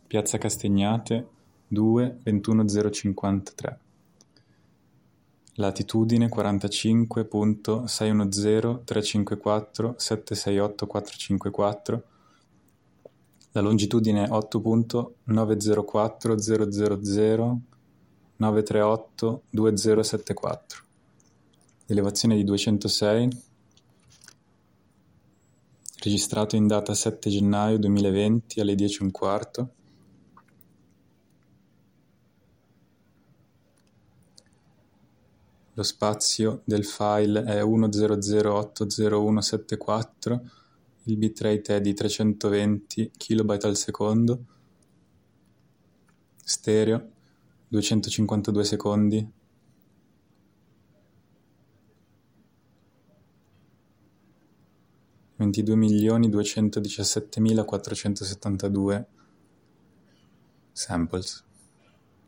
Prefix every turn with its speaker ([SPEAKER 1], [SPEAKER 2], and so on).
[SPEAKER 1] Piazza Castignate 2 21053. Latitudine 45.610.354.768.454. La longitudine 8.904000.938.2074. Elevazione di 206. Registrato in data 7 gennaio 2020 alle 10:15. Lo spazio del file è 100800174, il bitrate è di 320 KB al secondo, stereo 252 secondi, $22.217.472 samples.